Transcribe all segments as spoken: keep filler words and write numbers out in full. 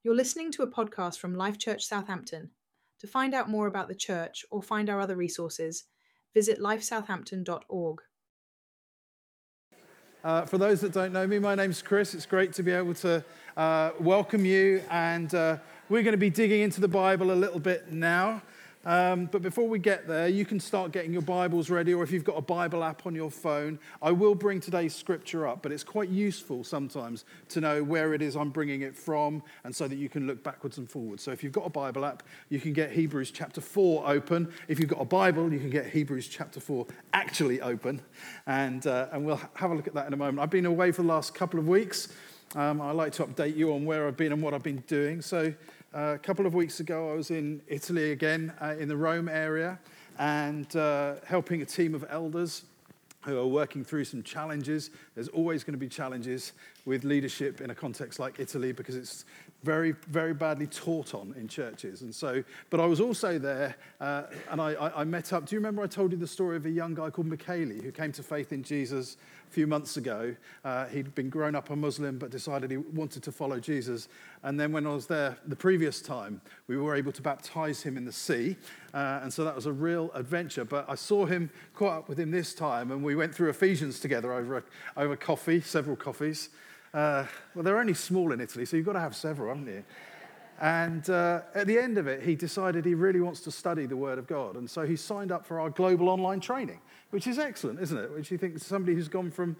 You're listening to a podcast from Life Church Southampton. To find out more about the church or find our other resources, visit life southampton dot org. Uh, for those that don't know me, my name's Chris. It's great to be able to uh, welcome you, and uh, we're going to be digging into the Bible a little bit now. Um, but before we get there, you can start getting your Bibles ready, or if you've got a Bible app on your phone, I will bring today's scripture up, but it's quite useful sometimes to know where it is I'm bringing it from, and so that you can look backwards and forwards. So if you've got a Bible app, you can get Hebrews chapter four open. If you've got a Bible, you can get Hebrews chapter four actually open, and uh, and we'll have a look at that in a moment. I've been away for the last couple of weeks. Um, I like to update you on where I've been and what I've been doing. So Uh, a couple of weeks ago, I was in Italy again, uh, in the Rome area, and uh, helping a team of elders who are working through some challenges. There's always going to be challenges with leadership in a context like Italy because it's very, very badly taught on in churches. And so, but I was also there, uh, and I, I, I met up. Do you remember I told you the story of a young guy called Michele who came to faith in Jesus a few months ago? Uh, he'd been grown up a Muslim, but decided he wanted to follow Jesus. And then when I was there the previous time, we were able to baptize him in the sea. Uh, and so that was a real adventure. But I saw him, caught up with him this time, and we went through Ephesians together over, a, over coffee, several coffees. Uh, well, they're only small in Italy, so you've got to have several, haven't you? And uh, at the end of it, he decided he really wants to study the Word of God. And so he signed up for our global online training, which is excellent, isn't it? Which you think somebody who's gone from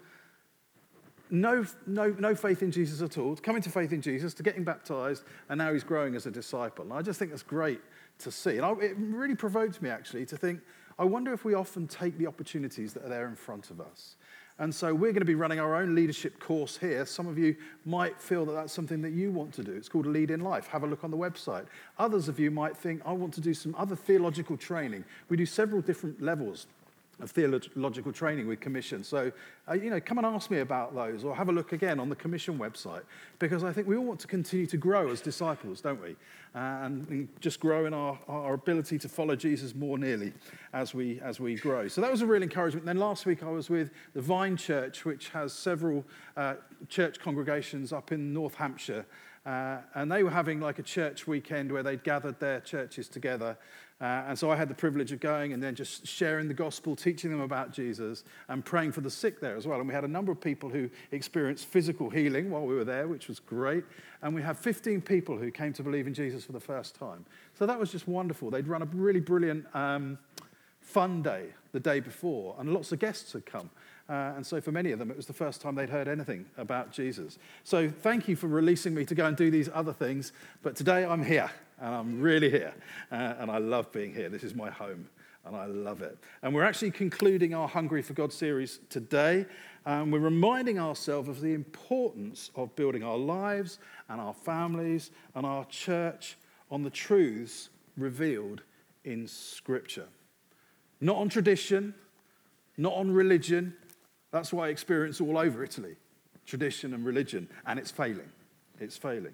no, no, no faith in Jesus at all, to coming to faith in Jesus, to getting baptized, and now he's growing as a disciple. And I just think that's great to see. And I, it really provoked me, actually, to think, I wonder if we often take the opportunities that are there in front of us. And so we're going to be running our own leadership course here. Some of you might feel that that's something that you want to do. It's called Lead in Life. Have a look on the website. Others of you might think, I want to do some other theological training. We do several different levels of theological training with Commission. So, uh, you know, come and ask me about those, or have a look again on the Commission website, because I think we all want to continue to grow as disciples, don't we? Uh, and, and just grow in our, our ability to follow Jesus more nearly as we as we grow. So that was a real encouragement. Then last week I was with the Vine Church, which has several uh, church congregations up in North Hampshire. Uh, and they were having like a church weekend where they'd gathered their churches together. Uh, and so I had the privilege of going and then just sharing the gospel, teaching them about Jesus, and praying for the sick there as well. And we had a number of people who experienced physical healing while we were there, which was great. And we had fifteen people who came to believe in Jesus for the first time. So that was just wonderful. They'd run a really brilliant um, fun day the day before, and lots of guests had come. Uh, and so for many of them, it was the first time they'd heard anything about Jesus. So thank you for releasing me to go and do these other things. But today I'm here, and I'm really here. Uh, and I love being here. This is my home, and I love it. And we're actually concluding our Hungry for God series today. Um, we're reminding ourselves of the importance of building our lives and our families and our church on the truths revealed in Scripture. Not on tradition, not on religion. That's what I experience all over Italy, tradition and religion, and it's failing. It's failing.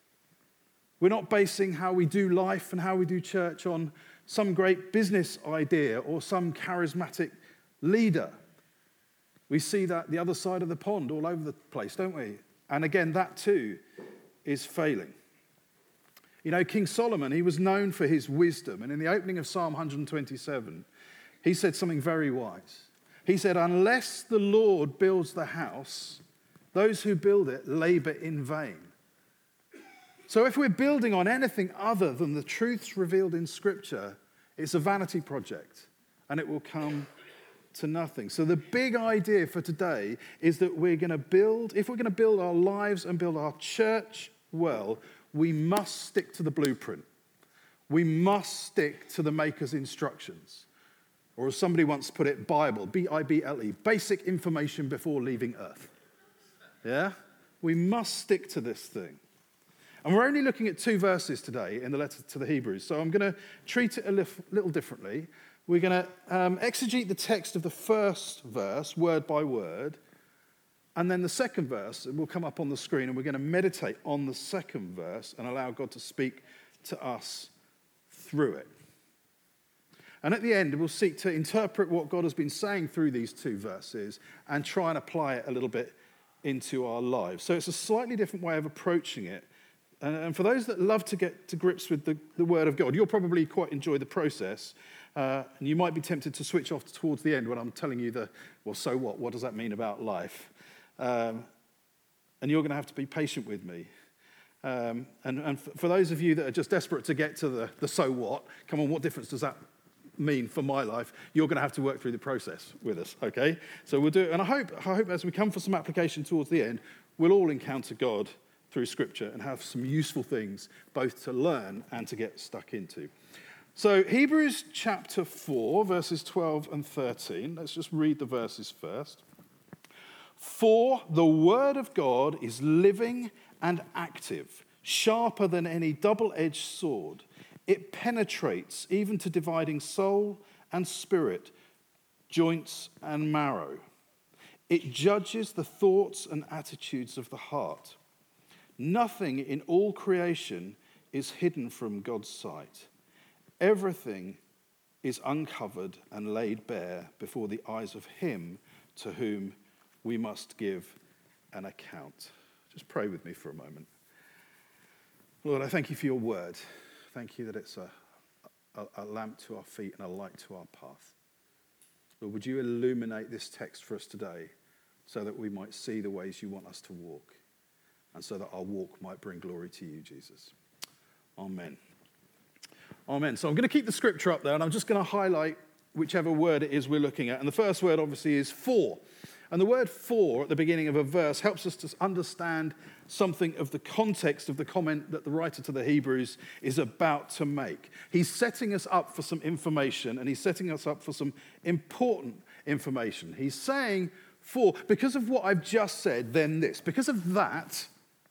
We're not basing how we do life and how we do church on some great business idea or some charismatic leader. We see that the other side of the pond all over the place, don't we? And again, that too is failing. You know, King Solomon, he was known for his wisdom, and in the opening of Psalm one twenty-seven, he said something very wise. He said, unless the Lord builds the house, those who build it labor in vain. So if we're building on anything other than the truths revealed in Scripture, it's a vanity project, and it will come to nothing. So the big idea for today is that we're going to build, if we're going to build our lives and build our church well, we must stick to the blueprint. We must stick to the Maker's instructions. Or as somebody once put it, Bible, B I B L E, basic information before leaving Earth. Yeah? We must stick to this thing. And we're only looking at two verses today in the letter to the Hebrews, so I'm going to treat it a little differently. We're going to um, exegete the text of the first verse, word by word, and then the second verse will come up on the screen, and we're going to meditate on the second verse and allow God to speak to us through it. And at the end, we'll seek to interpret what God has been saying through these two verses and try and apply it a little bit into our lives. So it's a slightly different way of approaching it And for those that love to get to grips with the, the Word of God, you'll probably quite enjoy the process. Uh, and you might be tempted to switch off towards the end when I'm telling you the, well, so what? What does that mean about life? Um, and you're going to have to be patient with me. Um, and and f- for those of you that are just desperate to get to the, the so what, come on, what difference does that mean for my life? You're going to have to work through the process with us, okay? So we'll do it. And I hope, I hope as we come for some application towards the end, we'll all encounter God through Scripture and have some useful things both to learn and to get stuck into. So Hebrews chapter four, verses twelve and thirteen. Let's just read the verses first. For the word of God is living and active, sharper than any double-edged sword. It penetrates even to dividing soul and spirit, joints and marrow. It judges the thoughts and attitudes of the heart. Nothing in all creation is hidden from God's sight. Everything is uncovered and laid bare before the eyes of him to whom we must give an account. Just pray with me for a moment. Lord, I thank you for your word. Thank you that it's a, a, a lamp to our feet and a light to our path. Lord, would you illuminate this text for us today so that we might see the ways you want us to walk and so that our walk might bring glory to you, Jesus. Amen. Amen. So I'm going to keep the scripture up there and I'm just going to highlight whichever word it is we're looking at. And the first word obviously is for. And the word for at the beginning of a verse helps us to understand something of the context of the comment that the writer to the Hebrews is about to make. He's setting us up for some information and he's setting us up for some important information. He's saying for, because of what I've just said, then this. Because of that,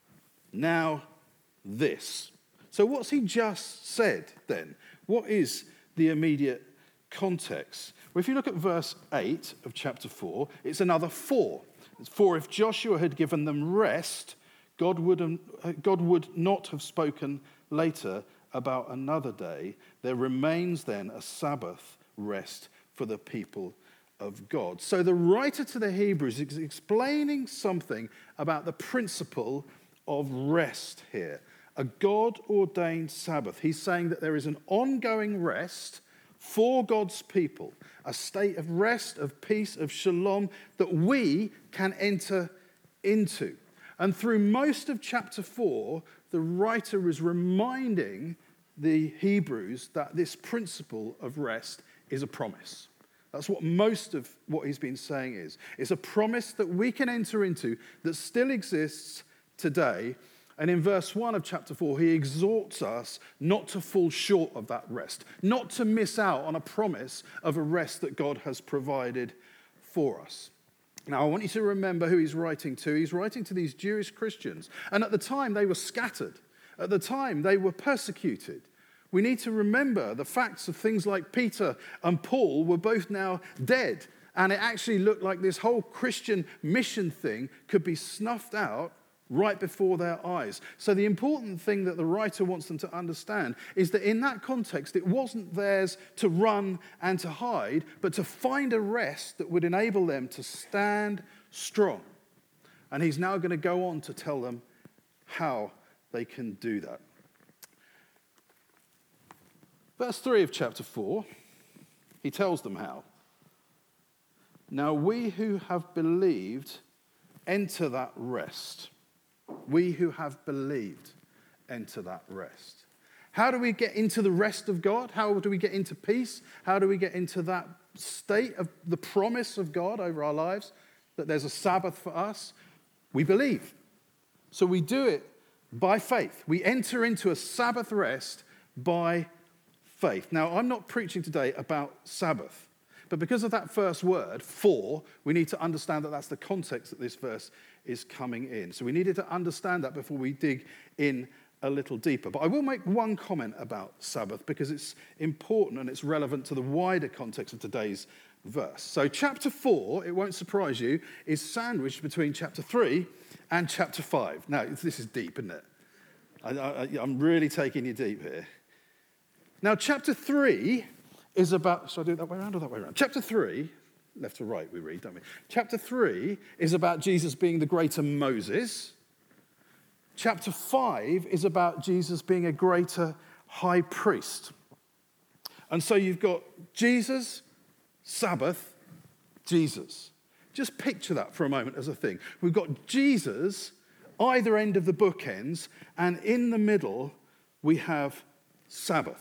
now this. So what's he just said then? What is the immediate context? Well, if you look at verse eight of chapter four, it's another for. It's for if Joshua had given them rest, God would, God would not have spoken later about another day. There remains then a Sabbath rest for the people of God. So the writer to the Hebrews is explaining something about the principle of rest here. A God-ordained Sabbath. He's saying that there is an ongoing rest for God's people, a state of rest, of peace, of shalom that we can enter into. And through most of chapter four, the writer is reminding the Hebrews that this principle of rest is a promise. That's what most of what he's been saying is. It's a promise that we can enter into that still exists today. And in verse one of chapter four, he exhorts us not to fall short of that rest, not to miss out on a promise of a rest that God has provided for us. Now, I want you to remember who he's writing to. He's writing to these Jewish Christians. And at the time, they were scattered. At the time, they were persecuted. We need to remember the facts of things like Peter and Paul were both now dead. And it actually looked like this whole Christian mission thing could be snuffed out right before their eyes. So the important thing that the writer wants them to understand is that in that context, it wasn't theirs to run and to hide, but to find a rest that would enable them to stand strong. And he's now going to go on to tell them how they can do that. Verse three of chapter four, he tells them how. Now we who have believed enter that rest. We who have believed enter that rest. How do we get into the rest of God? How do we get into peace? How do we get into that state of the promise of God over our lives, that there's a Sabbath for us? We believe. So we do it by faith. We enter into a Sabbath rest by faith. Now, I'm not preaching today about Sabbath, but because of that first word, for, we need to understand that that's the context that this verse is coming in. So we needed to understand that before we dig in a little deeper. But I will make one comment about Sabbath because it's important and it's relevant to the wider context of today's verse. So chapter four, it won't surprise you, is sandwiched between chapter three and chapter five. Now, this is deep, isn't it? I, I, I'm really taking you deep here. Now, chapter three is about, should I do it that way around or that way around? Chapter three, left to right we read, don't we? Chapter three is about Jesus being the greater Moses. Chapter five is about Jesus being a greater high priest. And so you've got Jesus, Sabbath, Jesus. Just picture that for a moment as a thing. We've got Jesus, either end of the bookends, and in the middle we have Sabbath.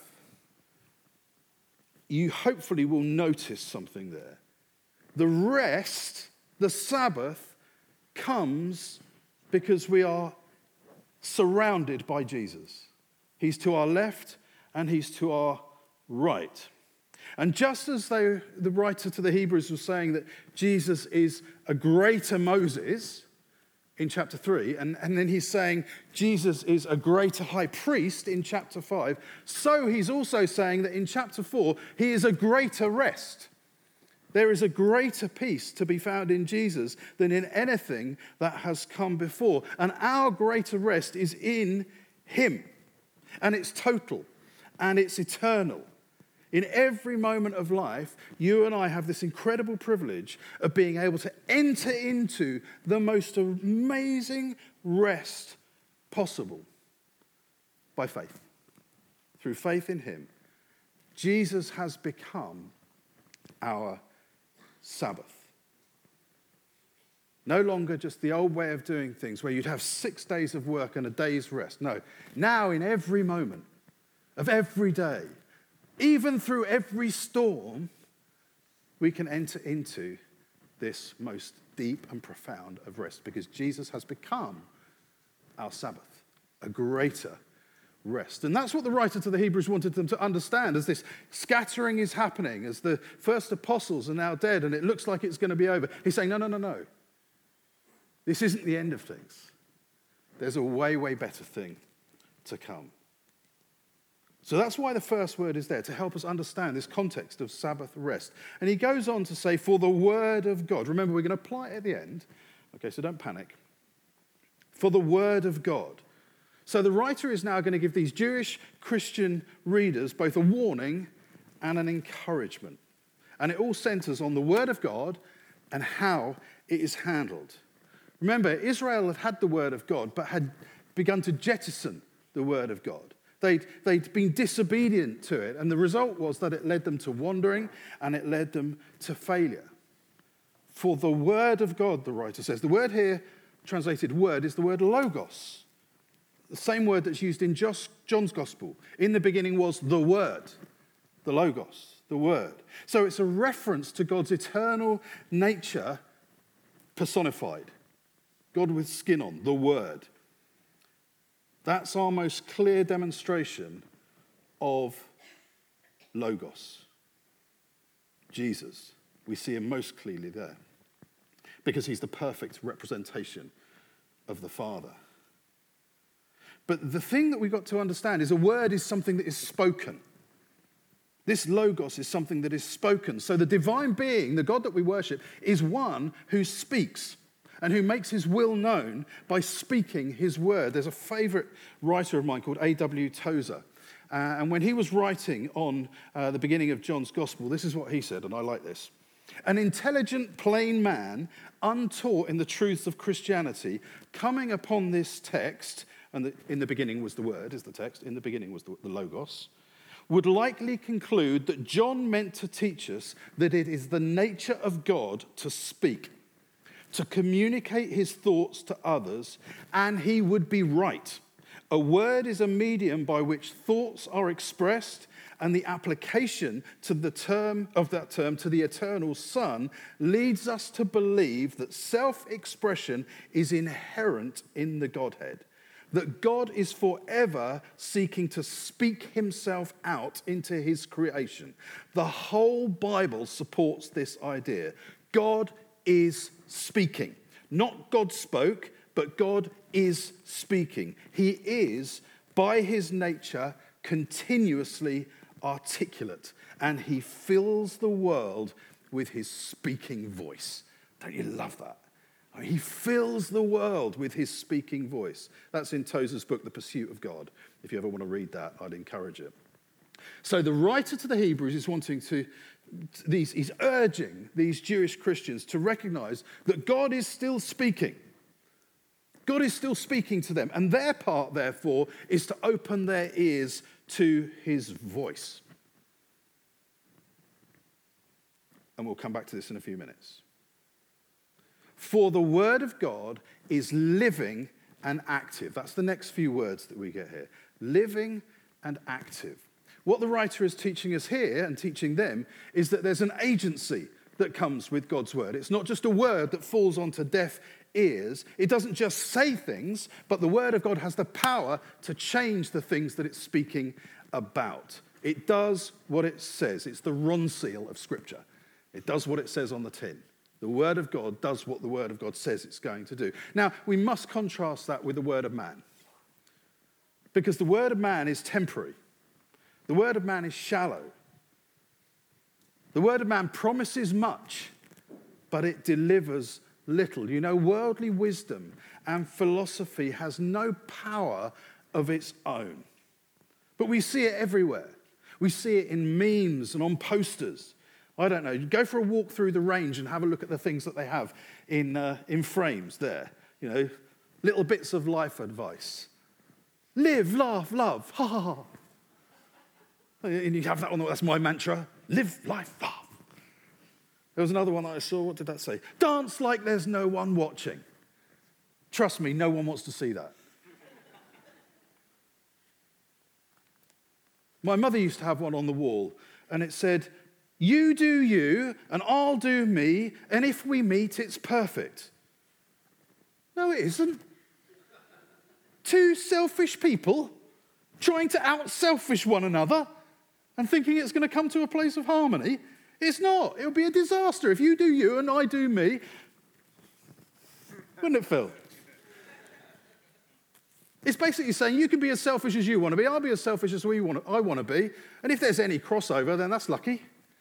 You hopefully will notice something there. The rest, the Sabbath, comes because we are surrounded by Jesus. He's to our left and he's to our right. And just as though the writer to the Hebrews was saying that Jesus is a greater Moses in chapter three, and, and then he's saying Jesus is a greater high priest in chapter five, so he's also saying that in chapter four, he is a greater rest. There is a greater peace to be found in Jesus than in anything that has come before. And our greater rest is in him. And it's total and it's eternal. In every moment of life, you and I have this incredible privilege of being able to enter into the most amazing rest possible by faith. Through faith in him, Jesus has become our Sabbath. No longer just the old way of doing things where you'd have six days of work and a day's rest. No, now in every moment of every day, even through every storm, we can enter into this most deep and profound of rest because Jesus has become our Sabbath, a greater rest. And that's what the writer to the Hebrews wanted them to understand as this scattering is happening, as the first apostles are now dead and it looks like it's going to be over. He's saying, no, no, no, no. This isn't the end of things. There's a way, way better thing to come. So that's why the first word is there, to help us understand this context of Sabbath rest. And he goes on to say, for the word of God. Remember, we're going to apply it at the end. Okay, so don't panic. For the word of God. So the writer is now going to give these Jewish Christian readers both a warning and an encouragement. And it all centers on the word of God and how it is handled. Remember, Israel had had the word of God, but had begun to jettison the word of God. They'd, they'd been disobedient to it, and the result was that it led them to wandering and it led them to failure. For the word of God, the writer says, the word here, translated word, is the word logos. The same word that's used in John's Gospel. In the beginning was the Word, the Logos, the Word. So it's a reference to God's eternal nature personified. God with skin on, the Word. That's our most clear demonstration of Logos. Jesus. We see him most clearly there. Because he's the perfect representation of the Father. But the thing that we've got to understand is a word is something that is spoken. This logos is something that is spoken. So the divine being, the God that we worship, is one who speaks and who makes his will known by speaking his word. There's a favorite writer of mine called A W Tozer. Uh, and when he was writing on uh, the beginning of John's Gospel, this is what he said, and I like this. An intelligent, plain man, untaught in the truths of Christianity, coming upon this text, and the, in the beginning was the word, is the text, in the beginning was the, the logos, would likely conclude that John meant to teach us that it is the nature of God to speak, to communicate his thoughts to others, and he would be right. A word is a medium by which thoughts are expressed, and the application to the term of that term to the eternal Son leads us to believe that self-expression is inherent in the Godhead. That God is forever seeking to speak himself out into his creation. The whole Bible supports this idea. God is speaking. Not God spoke, but God is speaking. He is, by his nature, continuously articulate, and he fills the world with his speaking voice. Don't you love that? He fills the world with his speaking voice. That's in Tozer's book, The Pursuit of God. If you ever want to read that, I'd encourage it. So the writer to the Hebrews is wanting to, these, he's urging these Jewish Christians to recognize that God is still speaking. God is still speaking to them, and their part, therefore, is to open their ears to his voice. And we'll come back to this in a few minutes. For the word of God is living and active. That's the next few words that we get here. Living and active. What the writer is teaching us here and teaching them is that there's an agency that comes with God's word. It's not just a word that falls onto deaf ears. It doesn't just say things, but the word of God has the power to change the things that it's speaking about. It does what it says. It's the Ronseal of Scripture. It does what it says on the tin. The word of God does what the word of God says it's going to do. Now, we must contrast that with the word of man, because the word of man is temporary. The word of man is shallow. The word of man promises much, but it delivers little. You know, worldly wisdom and philosophy has no power of its own. But we see it everywhere. We see it in memes and on posters. I don't know, go for a walk through the range and have a look at the things that they have in, uh, in frames there. You know, little bits of life advice. Live, laugh, love, ha ha ha. And you have that one, that's my mantra. Live, life, laugh. There was another one that I saw, what did that say? Dance like there's no one watching. Trust me, no one wants to see that. My mother used to have one on the wall, and it said, you do you, and I'll do me, and if we meet, it's perfect. No, it isn't. Two selfish people trying to out-selfish one another and thinking it's going to come to a place of harmony. It's not. It'll be a disaster. If you do you and I do me, wouldn't it, Phil? It's basically saying you can be as selfish as you want to be. I'll be as selfish as we want to, I want to be. And if there's any crossover, then that's lucky.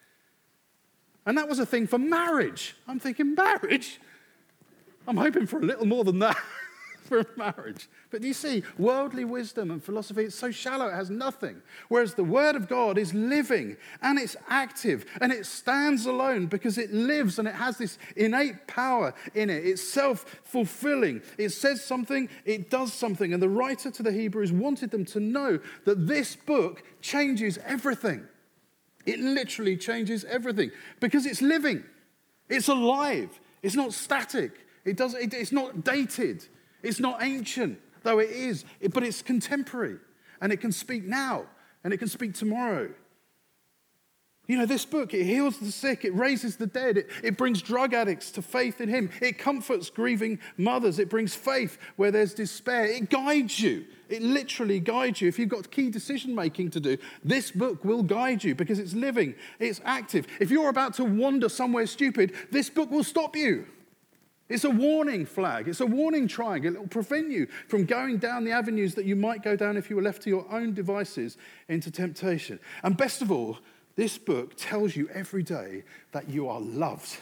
And that was a thing for marriage. I'm thinking, marriage? I'm hoping for a little more than that for marriage. But do you see, worldly wisdom and philosophy, it's so shallow, it has nothing. Whereas the word of God is living and it's active and it stands alone because it lives and it has this innate power in it. It's self-fulfilling. It says something, it does something. And the writer to the Hebrews wanted them to know that this book changes everything. It literally changes everything because it's living. It's alive. It's not static. It does, it, it's not dated. It's not ancient, though it is, it, but it's contemporary. And it can speak now, and it can speak tomorrow. You know, this book, it heals the sick, it raises the dead, it, it brings drug addicts to faith in him, it comforts grieving mothers, it brings faith where there's despair, it guides you, it literally guides you. If you've got key decision making to do, this book will guide you because it's living, it's active. If you're about to wander somewhere stupid, this book will stop you. It's a warning flag, it's a warning triangle. It will prevent you from going down the avenues that you might go down if you were left to your own devices into temptation. And best of all, this book tells you every day that you are loved.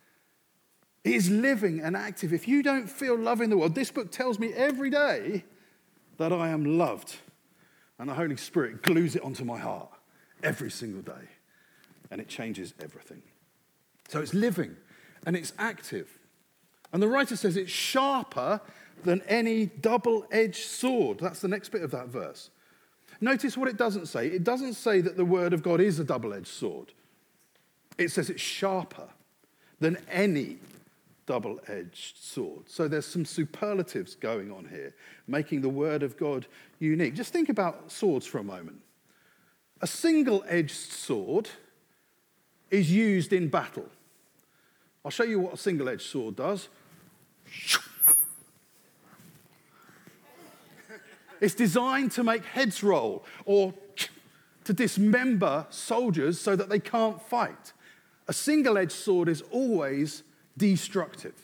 It is living and active. If you don't feel love in the world, this book tells me every day that I am loved. And the Holy Spirit glues it onto my heart every single day. And it changes everything. So it's living and it's active. And the writer says it's sharper than any double-edged sword. That's the next bit of that verse. Notice what it doesn't say. It doesn't say that the word of God is a double-edged sword. It says it's sharper than any double-edged sword. So there's some superlatives going on here, making the word of God unique. Just think about swords for a moment. A single-edged sword is used in battle. I'll show you what a single-edged sword does. It's designed to make heads roll or to dismember soldiers so that they can't fight. A single-edged sword is always destructive.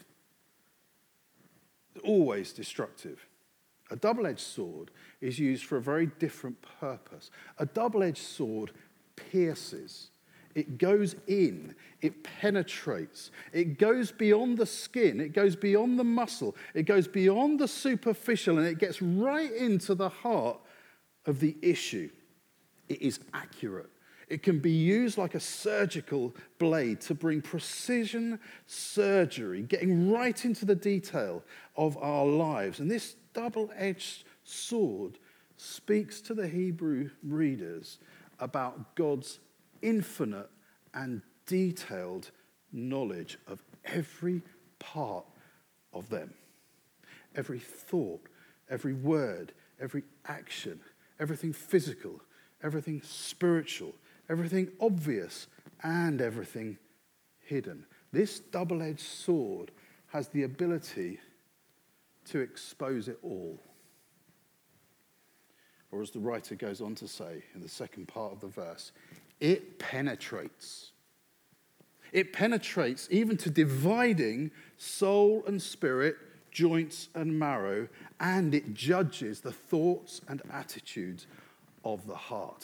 Always destructive. A double-edged sword is used for a very different purpose. A double-edged sword pierces. It goes in, it penetrates, it goes beyond the skin, it goes beyond the muscle, it goes beyond the superficial, and it gets right into the heart of the issue. It is accurate. It can be used like a surgical blade to bring precision surgery, getting right into the detail of our lives. And this double-edged sword speaks to the Hebrew readers about God's infinite and detailed knowledge of every part of them. Every thought, every word, every action, everything physical, everything spiritual, everything obvious, and everything hidden. This double-edged sword has the ability to expose it all. Or as the writer goes on to say in the second part of the verse, it penetrates. It penetrates even to dividing soul and spirit, joints and marrow, and it judges the thoughts and attitudes of the heart.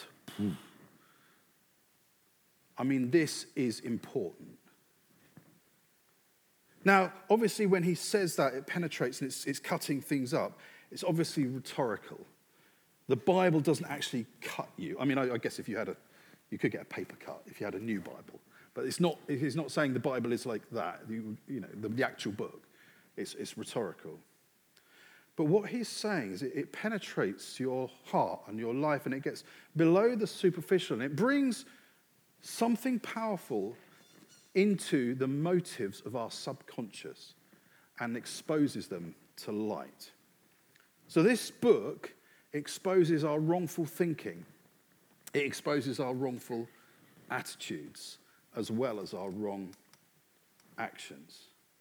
I mean, this is important. Now, obviously, when he says that it penetrates and it's, it's cutting things up, it's obviously rhetorical. The Bible doesn't actually cut you. I mean, I, I guess if you had a, you could get a paper cut if you had a new Bible. But it's not, he's not saying the Bible is like that, you, you know, the, the actual book. It's, it's rhetorical. But what he's saying is it, it penetrates your heart and your life, and it gets below the superficial, and it brings something powerful into the motives of our subconscious and exposes them to light. So this book exposes our wrongful thinking. It exposes our wrongful attitudes as well as our wrong actions.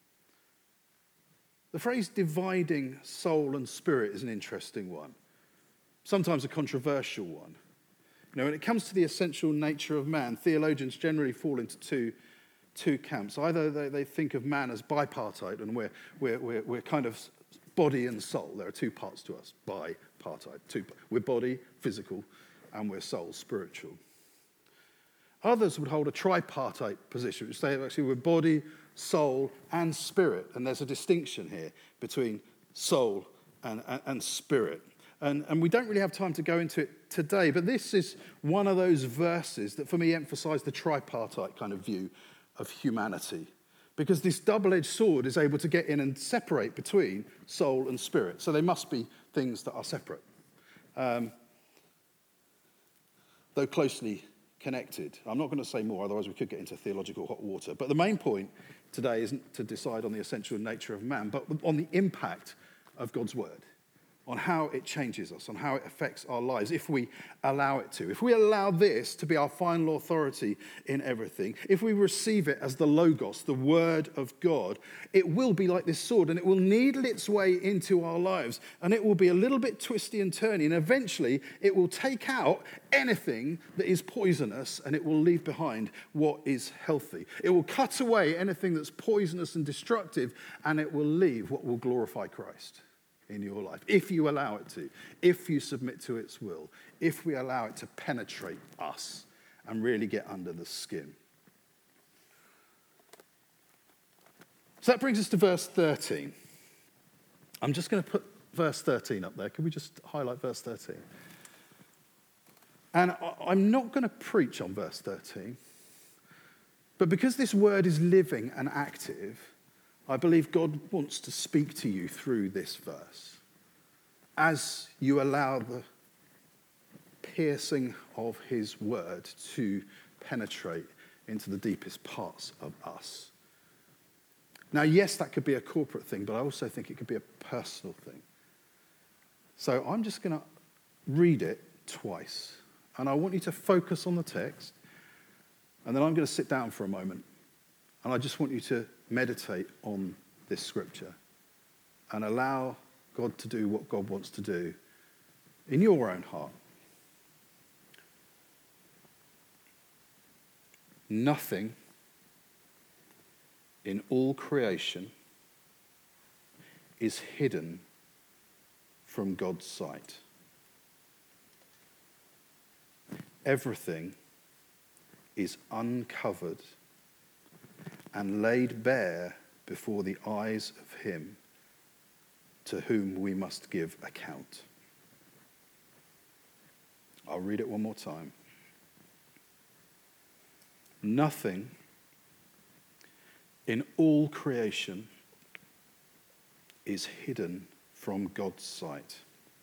The phrase dividing soul and spirit is an interesting one, sometimes a controversial one. You know, when it comes to the essential nature of man, theologians generally fall into two, two camps. Either they, they think of man as bipartite, and we're, we're, we're, we're kind of body and soul. There are two parts to us, bipartite. Two, we're body, physical, and we're soul, spiritual. Others would hold a tripartite position, which say actually we're body, soul, and spirit. And there's a distinction here between soul and, and, and spirit. And, and we don't really have time to go into it today, but this is one of those verses that for me emphasize the tripartite kind of view of humanity. Because this double-edged sword is able to get in and separate between soul and spirit. So they must be things that are separate, um, though closely connected. I'm not going to say more, otherwise we could get into theological hot water. But the main point today isn't to decide on the essential nature of man, but on the impact of God's word, on how it changes us, on how it affects our lives, if we allow it to. If we allow this to be our final authority in everything, if we receive it as the Logos, the Word of God, it will be like this sword, and it will needle its way into our lives, and it will be a little bit twisty and turny, and eventually it will take out anything that is poisonous, and it will leave behind what is healthy. It will cut away anything that's poisonous and destructive, and it will leave what will glorify Christ in your life, if you allow it to, if you submit to its will, if we allow it to penetrate us and really get under the skin. So that brings us to verse thirteen. I'm just going to put verse thirteen up there. Can we just highlight verse thirteen? And I'm not going to preach on verse thirteen, but because this word is living and active, I believe God wants to speak to you through this verse as you allow the piercing of his word to penetrate into the deepest parts of us. Now, yes, that could be a corporate thing, but I also think it could be a personal thing. So I'm just going to read it twice, and I want you to focus on the text, and then I'm going to sit down for a moment, and I just want you to meditate on this scripture and allow God to do what God wants to do in your own heart. Nothing in all creation is hidden from God's sight. Everything is uncovered and laid bare before the eyes of him to whom we must give account. I'll read it one more time. Nothing in all creation is hidden from God's sight.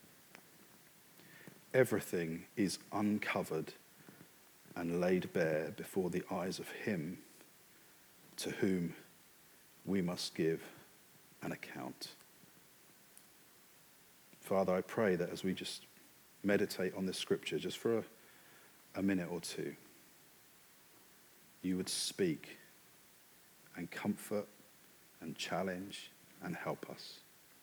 Everything is uncovered and laid bare before the eyes of him to whom we must give an account. Father, I pray that as we just meditate on this scripture just for a, a minute or two, you would speak and comfort and challenge and help us.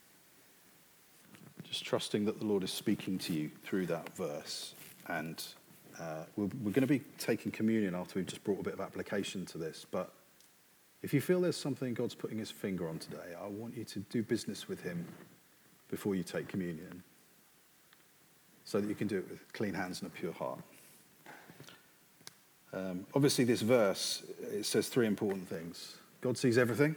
Just trusting that the Lord is speaking to you through that verse. And uh, we're, we're going to be taking communion after we've just brought a bit of application to this. But if you feel there's something God's putting his finger on today, I want you to do business with him before you take communion, so that you can do it with clean hands and a pure heart. Um, obviously, this verse, it says three important things. God sees everything.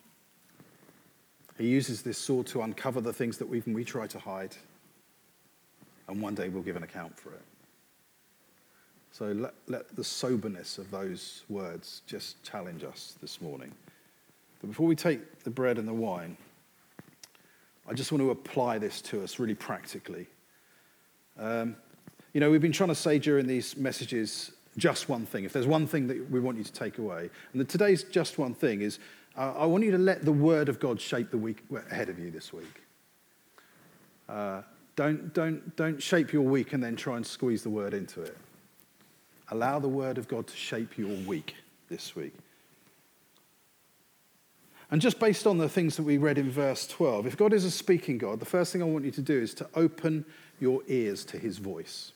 He uses this sword to uncover the things that even we try to hide. And one day we'll give an account for it. So let, let the soberness of those words just challenge us this morning. But before we take the bread and the wine, I just want to apply this to us really practically. Um, you know, we've been trying to say during these messages just one thing. If there's one thing that we want you to take away, and the, today's just one thing is, uh, I want you to let the word of God shape the week ahead of you this week. Uh, don't, don't, don't shape your week and then try and squeeze the word into it. Allow the word of God to shape your week this week. And just based on the things that we read in verse twelve, if God is a speaking God, the first thing I want you to do is to open your ears to his voice.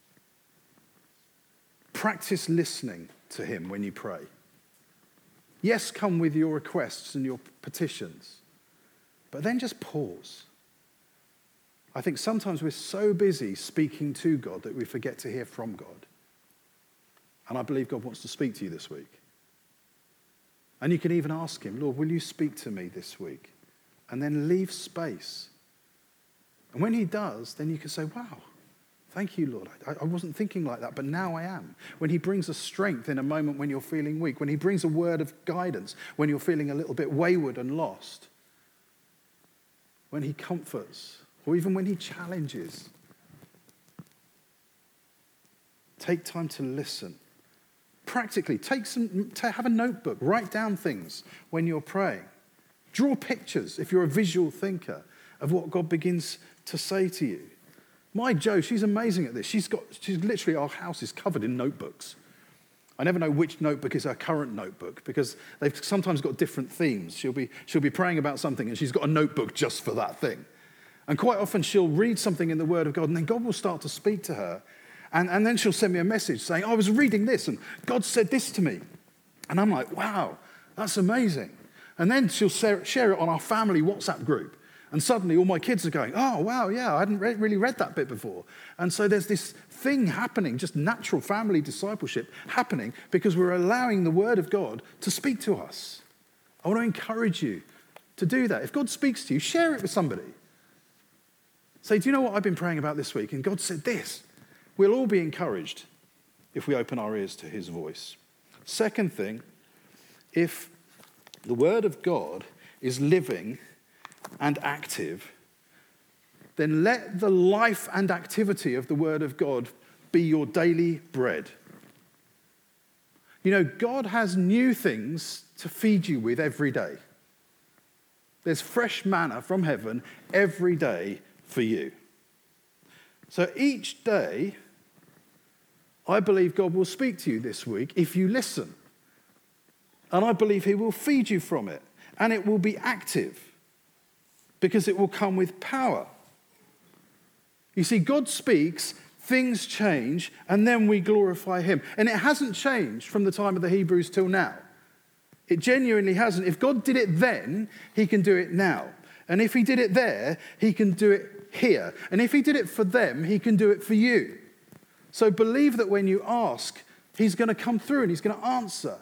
Practice listening to him when you pray. Yes, come with your requests and your petitions, but then just pause. I think sometimes we're so busy speaking to God that we forget to hear from God. And I believe God wants to speak to you this week. And you can even ask him, Lord, will you speak to me this week? And then leave space. And when he does, then you can say, wow, thank you, Lord. I, I wasn't thinking like that, but now I am. When he brings a strength in a moment when you're feeling weak, when he brings a word of guidance, when you're feeling a little bit wayward and lost, when he comforts, or even when he challenges, take time to listen. Practically, take some, have a notebook, write down things when you're praying. Draw pictures, if you're a visual thinker, of what God begins to say to you. My Jo, she's amazing at this. She's got, she's literally, our house is covered in notebooks. I never know which notebook is her current notebook because they've sometimes got different themes. She'll be, she'll be praying about something and she's got a notebook just for that thing. And quite often she'll read something in the Word of God and then God will start to speak to her. And, and then she'll send me a message saying, oh, I was reading this and God said this to me. And I'm like, wow, that's amazing. And then she'll share it on our family WhatsApp group. And suddenly all my kids are going, oh, wow, yeah, I hadn't re- really read that bit before. And so there's this thing happening, just natural family discipleship happening because we're allowing the Word of God to speak to us. I want to encourage you to do that. If God speaks to you, share it with somebody. Say, do you know what I've been praying about this week? And God said this. We'll all be encouraged if we open our ears to his voice. Second thing, if the Word of God is living and active, then let the life and activity of the Word of God be your daily bread. You know, God has new things to feed you with every day. There's fresh manna from heaven every day for you. So each day, I believe God will speak to you this week if you listen. And I believe he will feed you from it. And it will be active because it will come with power. You see, God speaks, things change, and then we glorify him. And it hasn't changed from the time of the Hebrews till now. It genuinely hasn't. If God did it then, he can do it now. And if he did it there, he can do it here. And if he did it for them, he can do it for you. So believe that when you ask, he's going to come through and he's going to answer.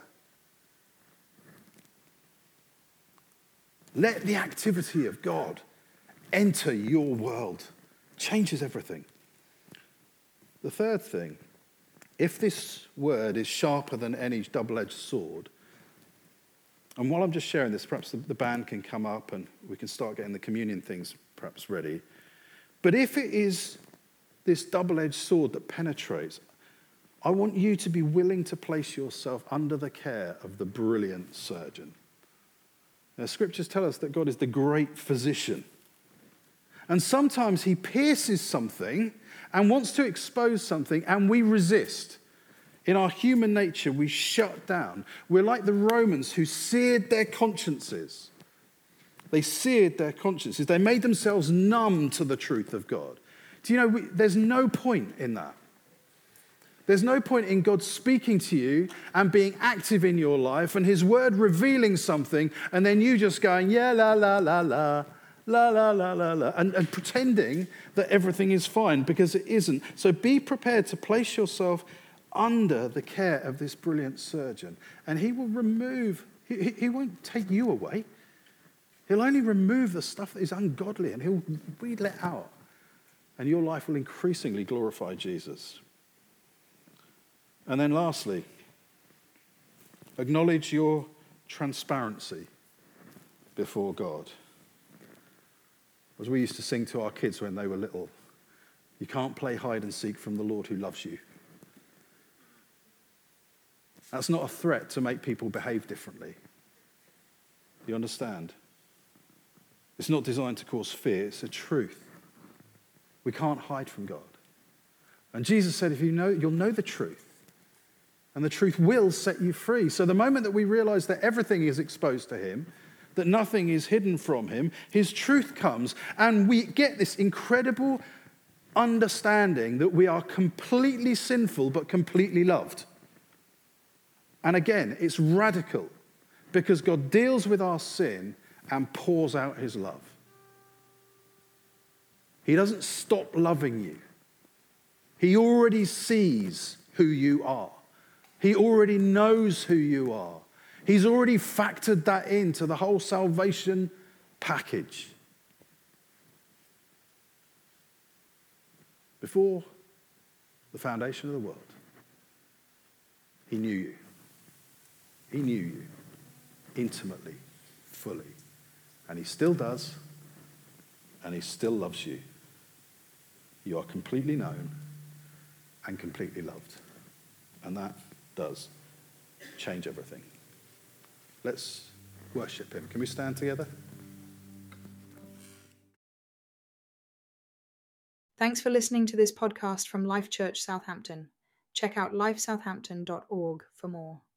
Let the activity of God enter your world. Changes everything. The third thing, if this word is sharper than any double-edged sword, and while I'm just sharing this, perhaps the, the band can come up and we can start getting the communion things perhaps ready. But if it is this double-edged sword that penetrates, I want you to be willing to place yourself under the care of the brilliant surgeon. Now, scriptures tell us that God is the great physician. And sometimes he pierces something and wants to expose something, and we resist. In our human nature, we shut down. We're like the Romans who seared their consciences. They seared their consciences. They made themselves numb to the truth of God. Do you know, we, there's no point in that. There's no point in God speaking to you and being active in your life and his word revealing something and then you just going, yeah, la, la, la, la, la, la, la, la, la, and, and pretending that everything is fine because it isn't. So be prepared to place yourself under the care of this brilliant surgeon. And he will remove, he, he won't take you away. He'll only remove the stuff that is ungodly and he'll wheedle it out. And your life will increasingly glorify Jesus. And then lastly, acknowledge your transparency before God. As we used to sing to our kids when they were little, you can't play hide and seek from the Lord who loves you. That's not a threat to make people behave differently. You understand? It's not designed to cause fear, it's a truth. We can't hide from God. And Jesus said, if you know, you'll know the truth. And the truth will set you free. So the moment that we realize that everything is exposed to him, that nothing is hidden from him, his truth comes, and we get this incredible understanding that we are completely sinful but completely loved. And again, it's radical because God deals with our sin and pours out his love. He doesn't stop loving you. He already sees who you are. He already knows who you are. He's already factored that into the whole salvation package. Before the foundation of the world, he knew you. He knew you intimately, fully. And he still does, and he still loves you. You are completely known and completely loved. And that does change everything. Let's worship him. Can we stand together? Thanks for listening to this podcast from Life Church Southampton. Check out life southampton dot org for more.